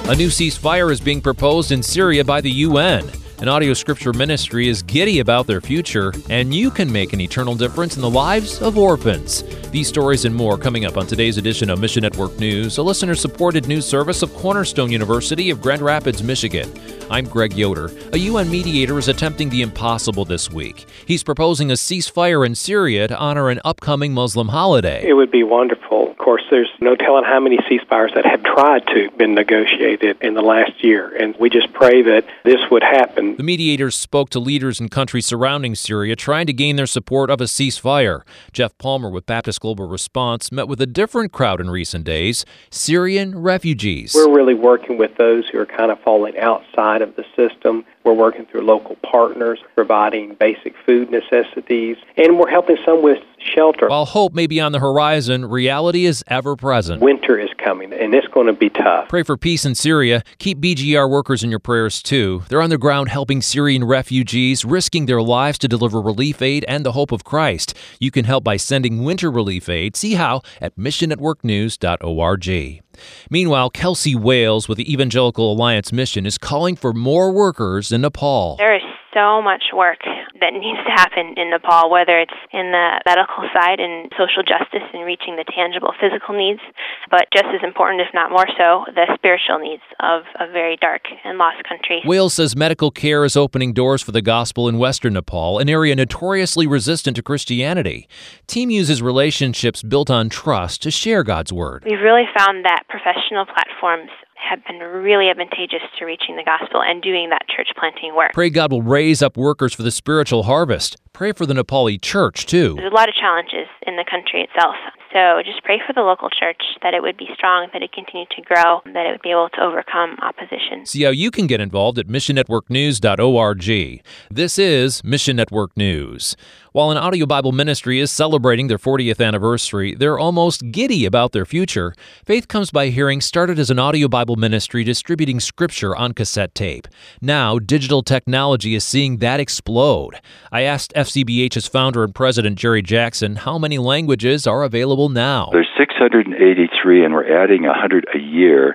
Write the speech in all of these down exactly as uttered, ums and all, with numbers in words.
A new ceasefire is being proposed in Syria by the U N. An audio scripture ministry is giddy about their future, and you can make an eternal difference in the lives of orphans. These stories and more coming up on today's edition of Mission Network News, a listener-supported news service of Cornerstone University of Grand Rapids, Michigan. I'm Greg Yoder. A U N mediator is attempting the impossible this week. He's proposing a ceasefire in Syria to honor an upcoming Muslim holiday. It would be wonderful. Of course, there's no telling how many ceasefires that have tried to been negotiated in the last year, and we just pray that this would happen. The mediators spoke to leaders in countries surrounding Syria, trying to gain their support of a ceasefire. Jeff Palmer with Baptist Global Response met with a different crowd in recent days, Syrian refugees. We're really working with those who are kind of falling outside of the system. We're working through local partners, providing basic food necessities, and we're helping some with shelter. While hope may be on the horizon, reality is ever present. Winter is coming, and it's going to be tough. Pray for peace in Syria. Keep B G R workers in your prayers, too. They're on the ground helping Syrian refugees, risking their lives to deliver relief aid and the hope of Christ. You can help by sending winter relief aid. See how at mission network news dot org. Meanwhile, Kelsey Wales with the Evangelical Alliance Mission is calling for more workers in Nepal. There is so much work that needs to happen in Nepal, whether it's in the medical side and social justice and reaching the tangible physical needs, but just as important, if not more so, the spiritual needs of a very dark and lost country. Wales says medical care is opening doors for the gospel in western Nepal, an area notoriously resistant to Christianity. Team uses relationships built on trust to share God's word. We've really found that professional platforms have been really advantageous to reaching the gospel and doing that church planting work. Pray God will raise up workers for the spiritual harvest. Pray for the Nepali church, too. There's a lot of challenges in the country itself. So just pray for the local church, that it would be strong, that it continue to grow, that it would be able to overcome opposition. See how you can get involved at mission network news dot org. This is Mission Network News. While an audio Bible ministry is celebrating their fortieth anniversary, they're almost giddy about their future. Faith Comes by Hearing started as an audio Bible ministry distributing scripture on cassette tape. Now, digital technology is seeing that explode. I asked F C B H's founder and president, Jerry Jackson, how many languages are available now. There's six hundred eighty-three, and we're adding one hundred a year,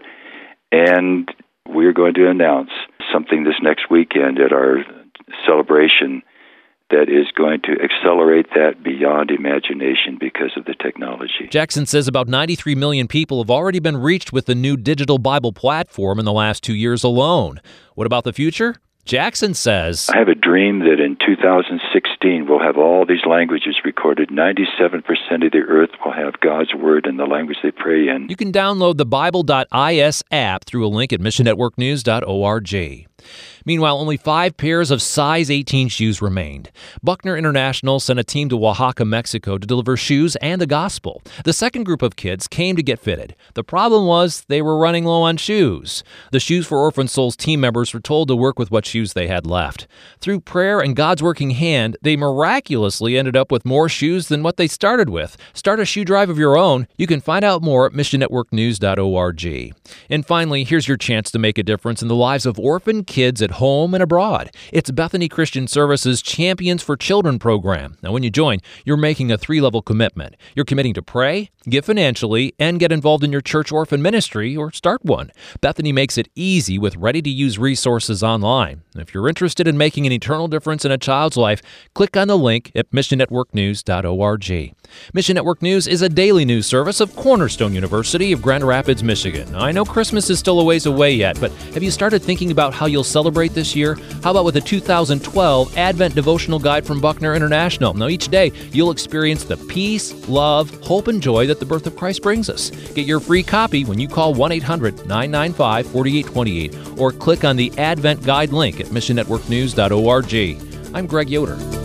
and we're going to announce something this next weekend at our celebration that is going to accelerate that beyond imagination because of the technology. Jackson says about ninety-three million people have already been reached with the new digital Bible platform in the last two years alone. What about the future? Jackson says, I have a dream that in two thousand sixteen we'll have all these languages recorded. ninety-seven percent of the earth will have God's word in the language they pray in. You can download the Bible dot I S app through a link at mission network news dot org. Meanwhile, only five pairs of size eighteen shoes remained. Buckner International sent a team to Oaxaca, Mexico to deliver shoes and the gospel. The second group of kids came to get fitted. The problem was they were running low on shoes. The Shoes for Orphan Souls team members were told to work with what shoes they had left. Through prayer and God's working hand, they miraculously ended up with more shoes than what they started with. Start a shoe drive of your own. You can find out more at mission network news dot org. And finally, here's your chance to make a difference in the lives of orphan kids at home and abroad. It's Bethany Christian Services Champions for Children program. Now, when you join, you're making a three-level commitment. You're committing to pray, give financially, and get involved in your church orphan ministry or start one. Bethany makes it easy with ready-to-use resources online. If you're interested in making an eternal difference in a child's life, click on the link at mission network news dot org. Mission Network News is a daily news service of Cornerstone University of Grand Rapids, Michigan. I know Christmas is still a ways away yet, but have you started thinking about how you'll celebrate this year? How about with the two thousand twelve Advent Devotional Guide from Buckner International? Now, each day, you'll experience the peace, love, hope, and joy that the birth of Christ brings us. Get your free copy when you call one eight hundred nine nine five four eight two eight or click on the Advent Guide link at mission network news dot org. I'm Greg Yoder.